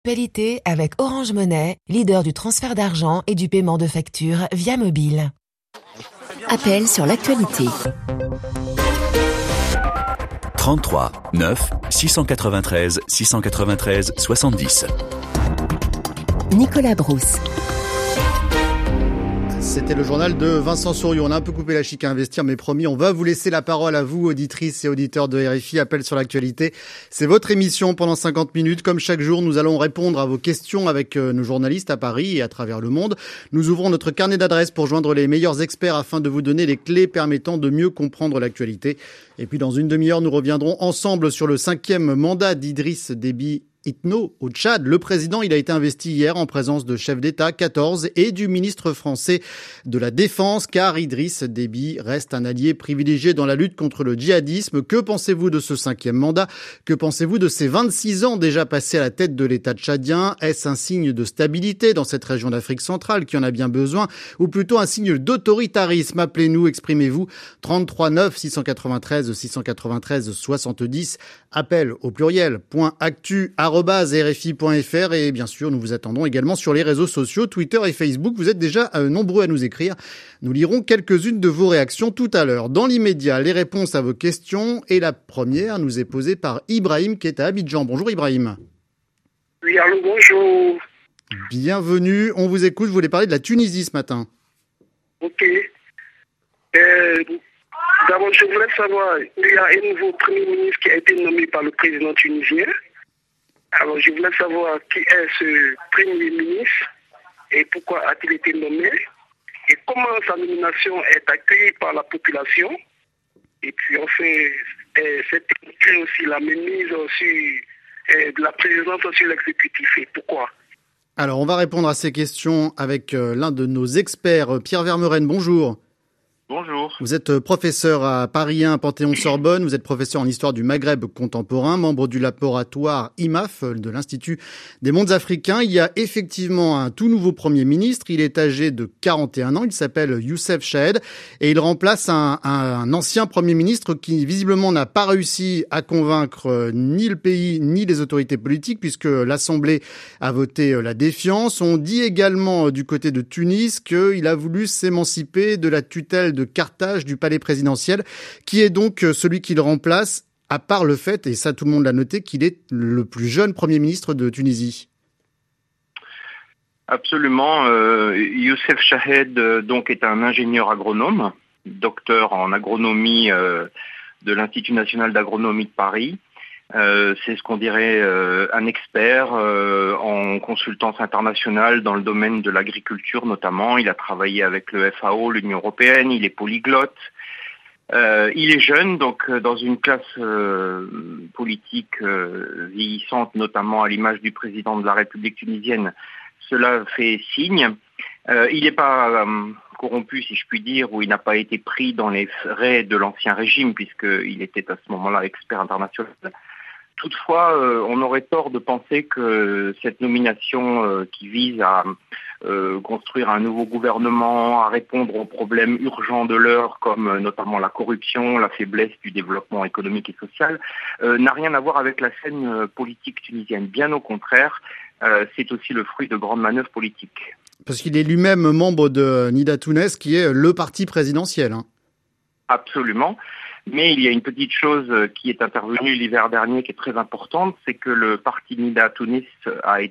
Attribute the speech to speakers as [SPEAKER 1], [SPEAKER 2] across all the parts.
[SPEAKER 1] Actualité avec Orange Money, leader du transfert d'argent et du paiement de factures via mobile.
[SPEAKER 2] Appel sur l'actualité.
[SPEAKER 3] 33 9 693 693 70.
[SPEAKER 2] Nicolas Brousse.
[SPEAKER 4] C'était le journal de Vincent Souriau. On a un peu coupé la chic à investir, mais promis, on va vous laisser la parole à vous, auditrices et auditeurs de RFI. Appel sur l'actualité. C'est votre émission pendant 50 minutes. Comme chaque jour, nous allons répondre à vos questions avec nos journalistes à Paris et à travers le monde. Nous ouvrons notre carnet d'adresses pour joindre les meilleurs experts afin de vous donner les clés permettant de mieux comprendre l'actualité. Et puis, dans une demi-heure, nous reviendrons ensemble sur le 5e mandat d'Idriss Déby Itno au Tchad. Le président, il a été investi hier en présence de chefs d'État 14 et du ministre français de la Défense, car Idriss Déby reste un allié privilégié dans la lutte contre le djihadisme. Que pensez-vous de ce 5e mandat? Que pensez-vous de ces 26 ans déjà passés à la tête de l'État tchadien? Est-ce un signe de stabilité dans cette région d'Afrique centrale qui en a bien besoin, ou plutôt un signe d'autoritarisme? Appelez-nous, exprimez-vous. 33 9 693 693 70. Appel au pluriel. .actu @rfi.fr et bien sûr, nous vous attendons également sur les réseaux sociaux, Twitter et Facebook. Vous êtes déjà nombreux à nous écrire. Nous lirons quelques-unes de vos réactions tout à l'heure. Dans l'immédiat, les réponses à vos questions et la première nous est posée par Ibrahim qui est à Abidjan. Bonjour Ibrahim.
[SPEAKER 5] Oui, allô, bonjour.
[SPEAKER 4] Bienvenue, on vous écoute. Vous voulez parler de la Tunisie ce matin.
[SPEAKER 5] Ok. D'abord, je voulais savoir, il y a un nouveau Premier ministre qui a été nommé par le président tunisien. Alors, je voulais savoir qui est ce Premier ministre et pourquoi a-t-il été nommé et comment sa nomination est accueillie par la population. Et puis, enfin, c'est inclus aussi la mainmise de la présidence sur l'exécutif et pourquoi.
[SPEAKER 4] Alors, on va répondre à ces questions avec l'un de nos experts, Pierre Vermeuren. Bonjour.
[SPEAKER 6] Bonjour.
[SPEAKER 4] Vous êtes professeur à Paris 1 Panthéon-Sorbonne, vous êtes professeur en histoire du Maghreb contemporain, membre du laboratoire IMAF de l'Institut des mondes africains. Il y a effectivement un tout nouveau Premier ministre, il est âgé de 41 ans, il s'appelle Youssef Chahed et il remplace un ancien Premier ministre qui visiblement n'a pas réussi à convaincre ni le pays ni les autorités politiques puisque l'Assemblée a voté la défiance. On dit également du côté de Tunis qu'il a voulu s'émanciper de la tutelle de Carthage du palais présidentiel, qui est donc celui qui le remplace, à part le fait, et ça tout le monde l'a noté, qu'il est le plus jeune Premier ministre de Tunisie.
[SPEAKER 6] Absolument. Youssef Chahed donc est un ingénieur agronome, docteur en agronomie de l'Institut national d'agronomie de Paris. C'est ce qu'on dirait un expert en consultance internationale dans le domaine de l'agriculture notamment. Il a travaillé avec le FAO, l'Union européenne, il est polyglotte. Il est jeune, donc dans une classe politique vieillissante, notamment à l'image du président de la République tunisienne. Cela fait signe. Il n'est pas corrompu, si je puis dire, ou il n'a pas été pris dans les raies de l'ancien régime, puisqu'il était à ce moment-là expert international. Toutefois, on aurait tort de penser que cette nomination qui vise à construire un nouveau gouvernement, à répondre aux problèmes urgents de l'heure, comme notamment la corruption, la faiblesse du développement économique et social, n'a rien à voir avec la scène politique tunisienne. Bien au contraire, c'est aussi le fruit de grandes manœuvres politiques.
[SPEAKER 4] Parce qu'il est lui-même membre de Nida Tounes, qui est le parti présidentiel.
[SPEAKER 6] Absolument. Mais il y a une petite chose qui est intervenue l'hiver dernier qui est très importante, c'est que le parti Nida Tounes a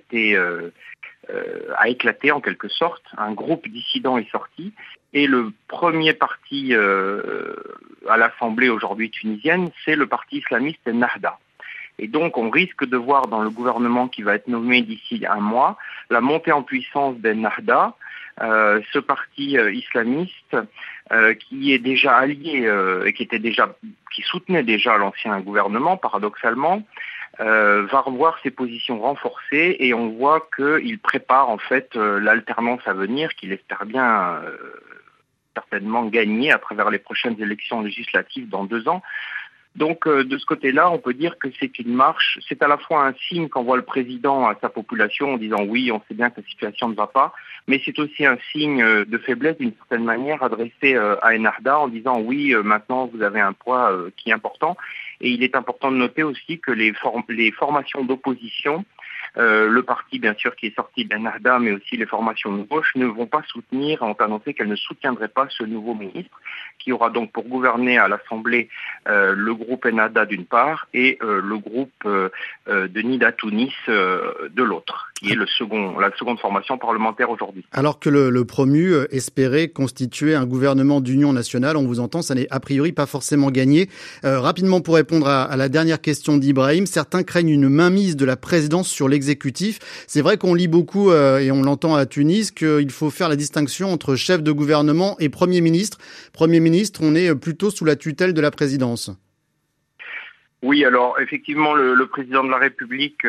[SPEAKER 6] éclaté en quelque sorte. Un groupe dissident est sorti et le premier parti à l'Assemblée aujourd'hui tunisienne, c'est le parti islamiste Ennahda. Et donc on risque de voir dans le gouvernement qui va être nommé d'ici un mois la montée en puissance d'Ennahda, ce parti islamiste qui est déjà allié et qui soutenait déjà l'ancien gouvernement, paradoxalement, va revoir ses positions renforcées et on voit qu'il prépare en fait l'alternance à venir qu'il espère bien certainement gagner à travers les prochaines élections législatives dans 2 ans. Donc de ce côté-là, on peut dire que c'est une marche, c'est à la fois un signe qu'envoie le président à sa population en disant oui, on sait bien que la situation ne va pas, mais c'est aussi un signe de faiblesse d'une certaine manière adressé à Ennahda en disant oui, maintenant vous avez un poids qui est important. Et il est important de noter aussi que les formations d'opposition Le parti, bien sûr, qui est sorti de l'Ennahda, mais aussi les formations de gauche, ne vont pas soutenir, ont annoncé qu'elles ne soutiendraient pas ce nouveau ministre, qui aura donc pour gouverner à l'Assemblée le groupe Ennahda d'une part et le groupe de Nida Tunis de l'autre, qui est la seconde formation parlementaire aujourd'hui.
[SPEAKER 4] Alors que le promu espérait constituer un gouvernement d'union nationale, on vous entend, ça n'est a priori pas forcément gagné. Rapidement, pour répondre à la dernière question d'Ibrahim, certains craignent une mainmise de la présidence sur l'exécutif. C'est vrai qu'on lit beaucoup, et on l'entend à Tunis, qu'il faut faire la distinction entre chef de gouvernement et Premier ministre. Premier ministre, on est plutôt sous la tutelle de la présidence.
[SPEAKER 6] Oui, alors effectivement, le président de la République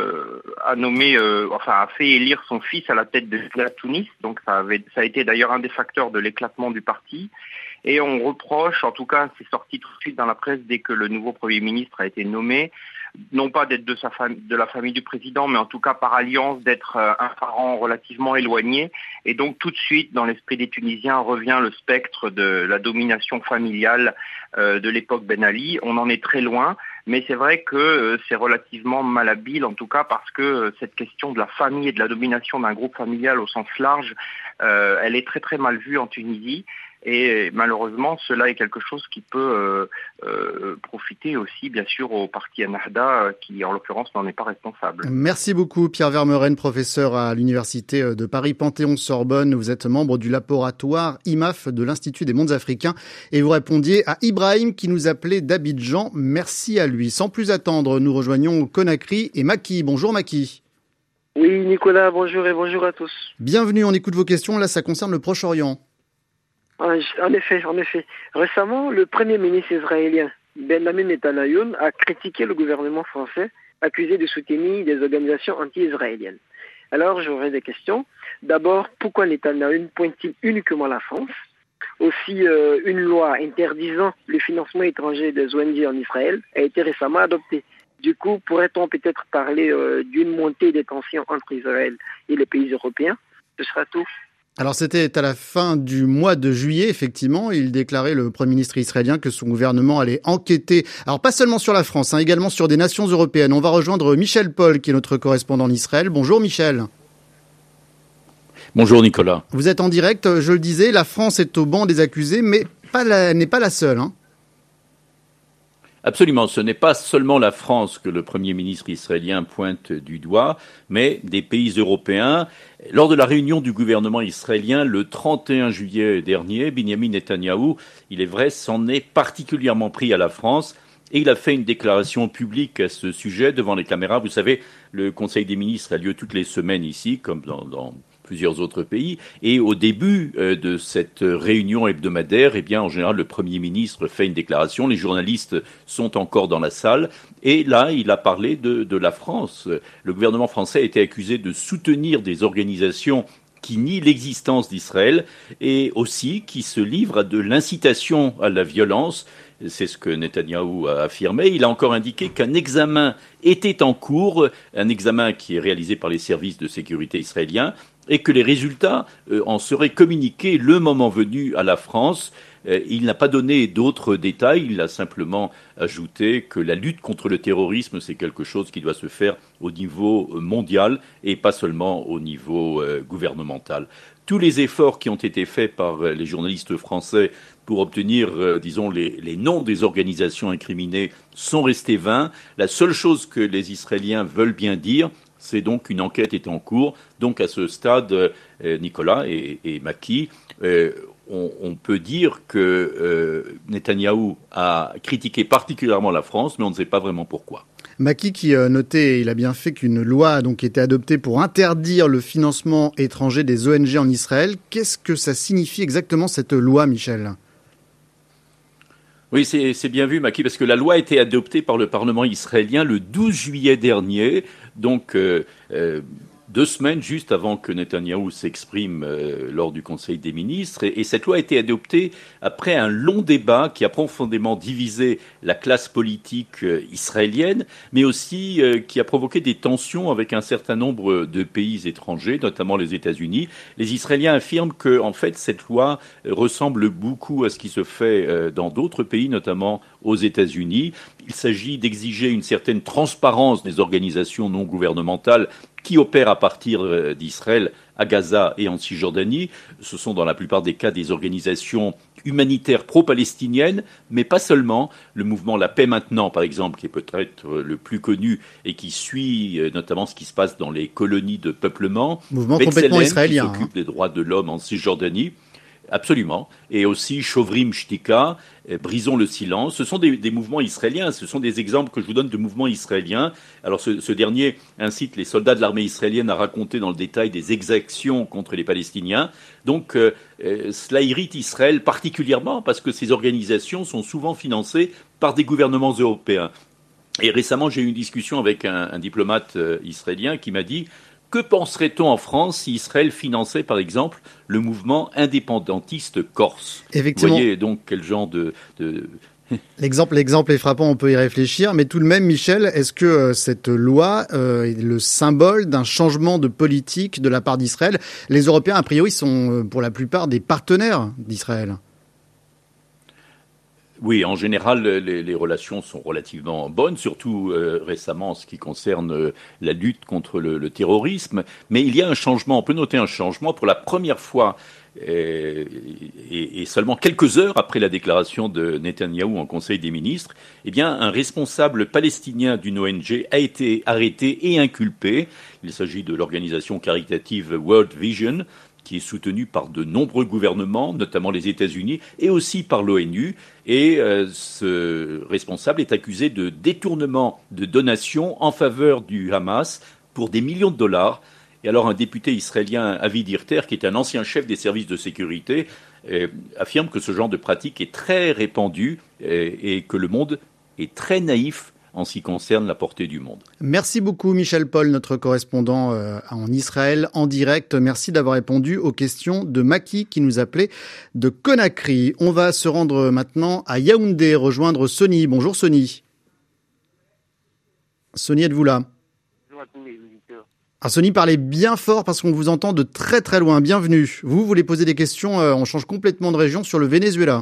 [SPEAKER 6] a fait élire son fils à la tête de la Tunis. Donc ça a été d'ailleurs un des facteurs de l'éclatement du parti. Et on reproche, en tout cas, c'est sorti tout de suite dans la presse dès que le nouveau Premier ministre a été nommé, non pas d'être de la famille du président, mais en tout cas par alliance d'être un parent relativement éloigné. Et donc tout de suite, dans l'esprit des Tunisiens, revient le spectre de la domination familiale de l'époque Ben Ali. On en est très loin, mais c'est vrai que c'est relativement malhabile, en tout cas parce que cette question de la famille et de la domination d'un groupe familial au sens large, elle est très très mal vue en Tunisie. Et malheureusement, cela est quelque chose qui peut profiter aussi, bien sûr, au parti Ennahda, qui, en l'occurrence, n'en est pas responsable.
[SPEAKER 4] Merci beaucoup, Pierre Vermeuren, professeur à l'Université de Paris Panthéon-Sorbonne. Vous êtes membre du laboratoire IMAF de l'Institut des mondes africains et vous répondiez à Ibrahim qui nous appelait d'Abidjan. Merci à lui. Sans plus attendre, nous rejoignons Conakry et Maki. Bonjour Maki.
[SPEAKER 7] Oui, Nicolas, bonjour et bonjour à tous.
[SPEAKER 4] Bienvenue, on écoute vos questions. Là, ça concerne le Proche-Orient.
[SPEAKER 7] En effet. Récemment, le premier ministre israélien, Benjamin Netanyahu, a critiqué le gouvernement français, accusé de soutenir des organisations anti-israéliennes. Alors, j'aurais des questions. D'abord, pourquoi Netanyahu pointe-t-il uniquement la France ? Aussi, une loi interdisant le financement étranger des ONG en Israël a été récemment adoptée. Du coup, pourrait-on peut-être parler d'une montée des tensions entre Israël et les pays européens ? Ce sera tout.
[SPEAKER 4] Alors c'était à la fin du mois de juillet, effectivement, il déclarait, le Premier ministre israélien, que son gouvernement allait enquêter, alors pas seulement sur la France, également sur des nations européennes. On va rejoindre Michel Paul, qui est notre correspondant en Israël. Bonjour Michel.
[SPEAKER 8] Bonjour Nicolas.
[SPEAKER 4] Vous êtes en direct, je le disais, la France est au banc des accusés, mais n'est pas la seule.
[SPEAKER 8] Absolument, ce n'est pas seulement la France que le Premier ministre israélien pointe du doigt, mais des pays européens. Lors de la réunion du gouvernement israélien le 31 juillet dernier, Benjamin Netanyahou, il est vrai, s'en est particulièrement pris à la France et il a fait une déclaration publique à ce sujet devant les caméras. Vous savez, le Conseil des ministres a lieu toutes les semaines ici, comme dans plusieurs autres pays. Et au début de cette réunion hebdomadaire, en général, le Premier ministre fait une déclaration. Les journalistes sont encore dans la salle. Et là, il a parlé de la France. Le gouvernement français a été accusé de soutenir des organisations qui nient l'existence d'Israël et aussi qui se livrent à de l'incitation à la violence. C'est ce que Netanyahou a affirmé. Il a encore indiqué qu'un examen était en cours, un examen qui est réalisé par les services de sécurité israéliens, et que les résultats en seraient communiqués le moment venu à la France. Il n'a pas donné d'autres détails, il a simplement ajouté que la lutte contre le terrorisme, c'est quelque chose qui doit se faire au niveau mondial et pas seulement au niveau gouvernemental. Tous les efforts qui ont été faits par les journalistes français pour obtenir, les noms des organisations incriminées sont restés vains. La seule chose que les Israéliens veulent bien dire, c'est donc qu'une enquête est en cours. Donc à ce stade, Nicolas et Maki, on peut dire que Netanyahou a critiqué particulièrement la France, mais on ne sait pas vraiment pourquoi.
[SPEAKER 4] Maki qui notait, il a bien fait, qu'une loi a donc été adoptée pour interdire le financement étranger des ONG en Israël. Qu'est-ce que ça signifie exactement cette loi, Michel ?
[SPEAKER 8] Oui, c'est bien vu, Maki, parce que la loi a été adoptée par le Parlement israélien le 12 juillet dernier. Donc, 2 semaines juste avant que Netanyahou s'exprime lors du Conseil des ministres. Et cette loi a été adoptée après un long débat qui a profondément divisé la classe politique israélienne, mais aussi qui a provoqué des tensions avec un certain nombre de pays étrangers, notamment les États-Unis. Les Israéliens affirment que, en fait, cette loi ressemble beaucoup à ce qui se fait dans d'autres pays, notamment aux États-Unis. Il s'agit d'exiger une certaine transparence des organisations non gouvernementales qui opèrent à partir d'Israël, à Gaza et en Cisjordanie. Ce sont dans la plupart des cas des organisations humanitaires pro-palestiniennes, mais pas seulement. Le mouvement La Paix Maintenant, par exemple, qui est peut-être le plus connu et qui suit notamment ce qui se passe dans les colonies de peuplement.
[SPEAKER 4] Mouvement complètement israélien.
[SPEAKER 8] Qui s'occupe des droits de l'homme en Cisjordanie. Absolument. Et aussi Shovrim Shtika, Brisons le silence. Ce sont des mouvements israéliens. Ce sont des exemples que je vous donne de mouvements israéliens. Alors ce dernier incite les soldats de l'armée israélienne à raconter dans le détail des exactions contre les Palestiniens. Donc cela irrite Israël particulièrement parce que ces organisations sont souvent financées par des gouvernements européens. Et récemment, j'ai eu une discussion avec un diplomate israélien qui m'a dit: que penserait-on en France si Israël finançait, par exemple, le mouvement indépendantiste corse?
[SPEAKER 4] Effectivement.
[SPEAKER 8] Vous voyez donc quel genre de...
[SPEAKER 4] L'exemple est frappant, on peut y réfléchir, mais tout de même, Michel, est-ce que cette loi est le symbole d'un changement de politique de la part d'Israël? Les Européens, a priori, sont pour la plupart des partenaires d'Israël.
[SPEAKER 8] Oui, en général, les relations sont relativement bonnes, surtout récemment en ce qui concerne la lutte contre le terrorisme. Mais il y a un changement, on peut noter un changement pour la première fois, et seulement quelques heures après la déclaration de Netanyahou en Conseil des ministres, eh bien, un responsable palestinien d'une ONG a été arrêté et inculpé. Il s'agit de l'organisation caritative World Vision, qui est soutenu par de nombreux gouvernements, notamment les États-Unis, et aussi par l'ONU. Et ce responsable est accusé de détournement de donations en faveur du Hamas pour des millions de dollars. Et alors un député israélien, Avi Dirter, qui est un ancien chef des services de sécurité, affirme que ce genre de pratique est très répandu et que le monde est très naïf en ce qui concerne la portée du monde.
[SPEAKER 4] Merci beaucoup Michel Paul, notre correspondant en Israël en direct. Merci d'avoir répondu aux questions de Maki qui nous appelait de Conakry. On va se rendre maintenant à Yaoundé, rejoindre Sony. Bonjour Sony. Sony, êtes-vous là?
[SPEAKER 9] Bonjour à tous les visiteurs.
[SPEAKER 4] Alors Sony, parlez bien fort parce qu'on vous entend de très très loin. Bienvenue. Vous voulez poser des questions, on change complètement de région, sur le Venezuela.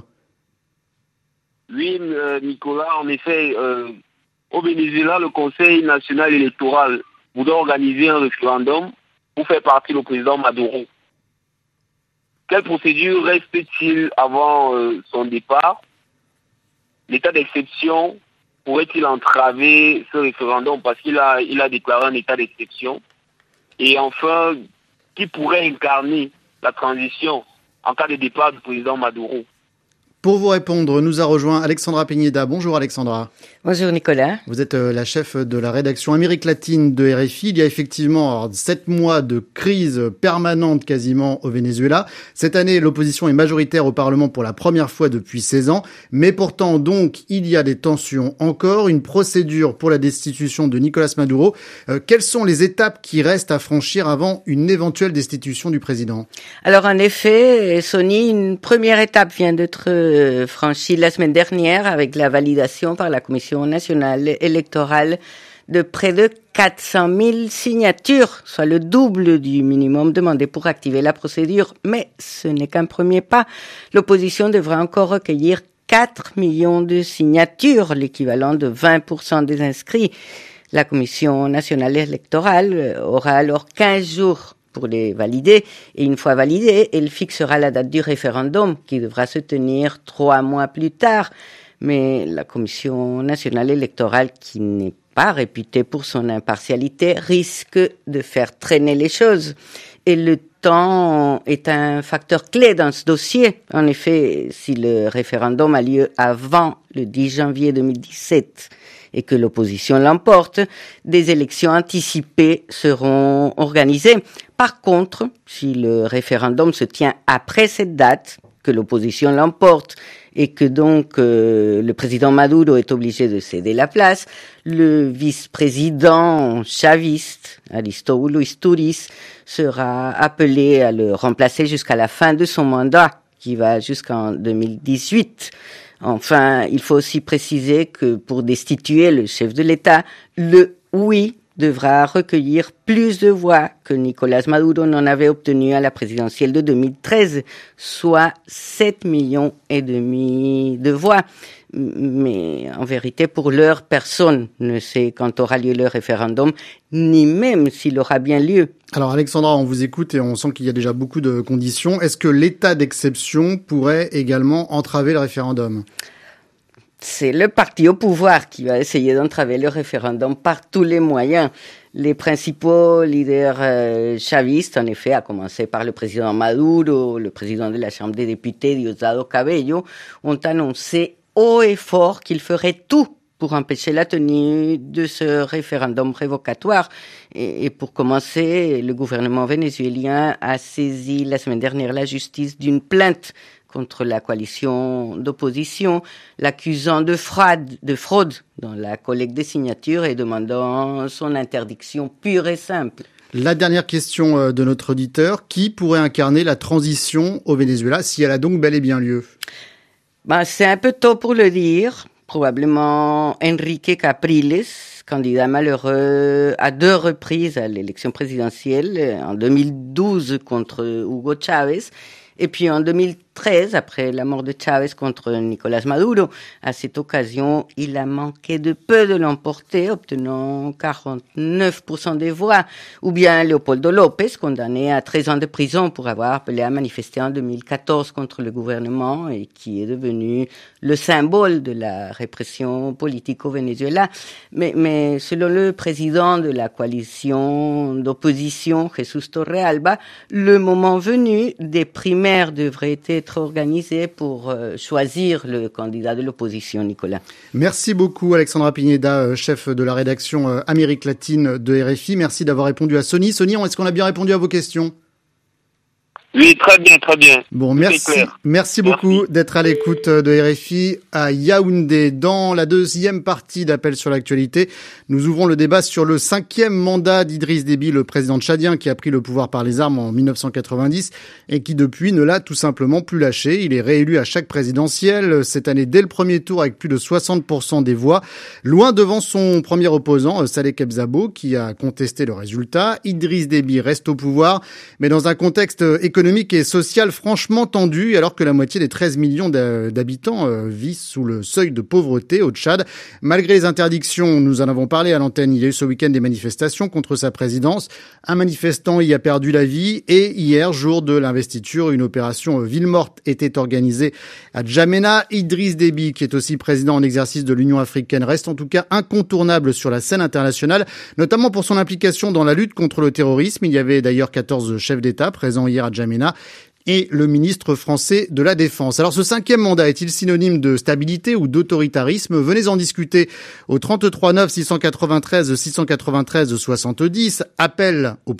[SPEAKER 9] Oui, Nicolas, en effet... Au Venezuela, le Conseil national électoral voudrait organiser un référendum pour faire partir le président Maduro. Quelle procédure reste-t-il avant son départ? L'état d'exception pourrait-il entraver ce référendum parce qu'il a déclaré un état d'exception? Et enfin, qui pourrait incarner la transition en cas de départ du président Maduro?
[SPEAKER 4] Pour vous répondre, nous a rejoint Alexandra Peñeda. Bonjour Alexandra.
[SPEAKER 10] Bonjour Nicolas.
[SPEAKER 4] Vous êtes la chef de la rédaction Amérique latine de RFI. Il y a effectivement 7 mois de crise permanente quasiment au Venezuela. Cette année, l'opposition est majoritaire au Parlement pour la première fois depuis 16 ans. Mais pourtant, donc, il y a des tensions encore. Une procédure pour la destitution de Nicolas Maduro. Quelles sont les étapes qui restent à franchir avant une éventuelle destitution du président?
[SPEAKER 10] Alors en effet, Sony, une première étape vient d'être franchie la semaine dernière avec la validation par la Commission nationale électorale de près de 400 000 signatures, soit le double du minimum demandé pour activer la procédure. Mais ce n'est qu'un premier pas. L'opposition devra encore recueillir 4 millions de signatures, l'équivalent de 20% des inscrits. La Commission nationale électorale aura alors 15 jours pour les valider, et une fois validée, elle fixera la date du référendum qui devra se tenir 3 mois plus tard. Mais la Commission nationale électorale, qui n'est pas réputée pour son impartialité, risque de faire traîner les choses. Et le temps est un facteur clé dans ce dossier. En effet, si le référendum a lieu avant le 10 janvier 2017 et que l'opposition l'emporte, des élections anticipées seront organisées. Par contre, si le référendum se tient après cette date, que l'opposition l'emporte et que donc le président Maduro est obligé de céder la place, le vice-président chaviste, Aristóbulo Istúriz, sera appelé à le remplacer jusqu'à la fin de son mandat, qui va jusqu'en 2018. Enfin, il faut aussi préciser que pour destituer le chef de l'État, le oui devra recueillir plus de voix que Nicolás Maduro n'en avait obtenu à la présidentielle de 2013, soit 7,5 millions de voix. Mais en vérité, pour l'heure, personne ne sait quand aura lieu le référendum, ni même s'il aura bien lieu.
[SPEAKER 4] Alors Alexandra, on vous écoute et on sent qu'il y a déjà beaucoup de conditions. Est-ce que l'état d'exception pourrait également entraver le référendum ?
[SPEAKER 10] C'est le parti au pouvoir qui va essayer d'entraver le référendum par tous les moyens. Les principaux leaders chavistes, en effet, à commencer par le président Maduro, le président de la Chambre des députés, Diosdado Cabello, ont annoncé haut et fort qu'ils feraient tout pour empêcher la tenue de ce référendum révocatoire. Et pour commencer, le gouvernement vénézuélien a saisi la semaine dernière la justice d'une plainte contre la coalition d'opposition, l'accusant de fraude dans la collecte des signatures et demandant son interdiction pure et simple.
[SPEAKER 4] La dernière question de notre auditeur, qui pourrait incarner la transition au Venezuela si elle a donc bel et bien lieu ?
[SPEAKER 10] C'est un peu tôt pour le dire. Probablement Enrique Capriles, candidat malheureux à 2 reprises à l'élection présidentielle, en 2012 contre Hugo Chávez, et puis en 2013, après la mort de Chávez contre Nicolás Maduro. À cette occasion, il a manqué de peu de l'emporter, obtenant 49% des voix. Ou bien Leopoldo López, condamné à 13 ans de prison pour avoir appelé à manifester en 2014 contre le gouvernement et qui est devenu le symbole de la répression politique au Venezuela. Mais selon le président de la coalition d'opposition, Jesús Torrealba, le moment venu, des primaires devraient être organisées pour choisir le candidat de l'opposition, Nicolas.
[SPEAKER 4] Merci beaucoup Alexandra Pineda, chef de la rédaction Amérique latine de RFI. Merci d'avoir répondu à Sony. Sony, est-ce qu'on a bien répondu à vos questions ?
[SPEAKER 9] Oui, très bien, très bien.
[SPEAKER 4] Bon, merci beaucoup d'être à l'écoute de RFI à Yaoundé. Dans la deuxième partie d'Appel sur l'actualité, nous ouvrons le débat sur le 5e mandat d'Idriss Déby, le président tchadien qui a pris le pouvoir par les armes en 1990 et qui depuis ne l'a tout simplement plus lâché. Il est réélu à chaque présidentielle, cette année dès le premier tour avec plus de 60% des voix, loin devant son premier opposant, Saleh Kebzabo, qui a contesté le résultat. Idriss Déby reste au pouvoir, mais dans un contexte économique et social franchement tendu, alors que la moitié des 13 millions d'habitants vivent sous le seuil de pauvreté au Tchad. Malgré les interdictions, nous en avons parlé à l'antenne, il y a eu ce week-end des manifestations contre sa présidence. Un manifestant y a perdu la vie et hier, jour de l'investiture, une opération ville morte était organisée à Djamena. Idriss Déby, qui est aussi président en exercice de l'Union africaine, reste en tout cas incontournable sur la scène internationale, notamment pour son implication dans la lutte contre le terrorisme. Il y avait d'ailleurs 14 chefs d'État présents hier à Djamena et le ministre français de la Défense. Alors ce 5e mandat est-il synonyme de stabilité ou d'autoritarisme ? Venez en discuter au 33 9 693 693 70, appel au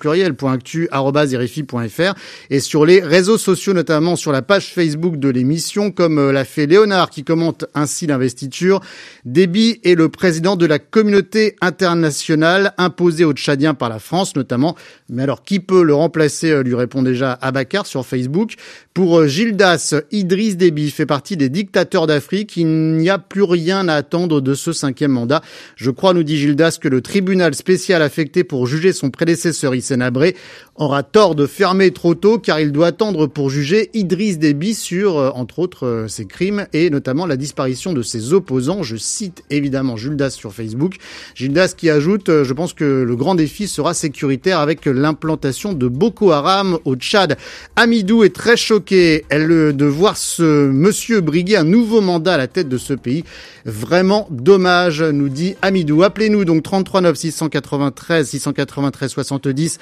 [SPEAKER 4] pluriel.actu@rfi.fr et sur les réseaux sociaux, notamment sur la page Facebook de l'émission, comme l'a fait Léonard qui commente ainsi l'investiture. Déby est le président de la communauté internationale imposée aux Tchadiens par la France notamment. Mais alors qui peut le remplacer, lui répond déjà Abakar sur Facebook. Pour Gildas, Idriss Déby fait partie des dictateurs d'Afrique. Il n'y a plus rien à attendre de ce 5e mandat. Je crois, nous dit Gildas, que le tribunal spécial affecté pour juger son prédécesseur Hissène Habré aura tort de fermer trop tôt, car il doit attendre pour juger Idriss Déby sur, entre autres, ses crimes et notamment la disparition de ses opposants. Je cite évidemment Gildas sur Facebook. Gildas qui ajoute, je pense que le grand défi sera sécuritaire avec l'implantation de Boko Haram au Tchad. Amidou est très choquée de voir ce monsieur briguer un nouveau mandat à la tête de ce pays. Vraiment dommage, nous dit Amidou. Appelez-nous donc 33 9 693 70,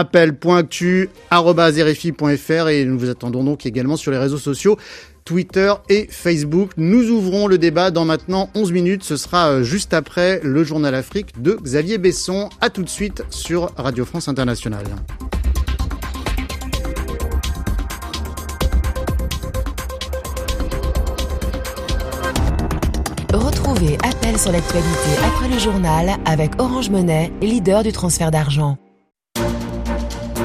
[SPEAKER 4] appel.actu@rfi.fr et nous vous attendons donc également sur les réseaux sociaux, Twitter et Facebook. Nous ouvrons le débat dans maintenant 11 minutes. Ce sera juste après le Journal Afrique de Xavier Besson. À tout de suite sur Radio France Internationale.
[SPEAKER 1] Retrouvez Appel sur l'actualité après le journal avec Orange Money, leader du transfert d'argent.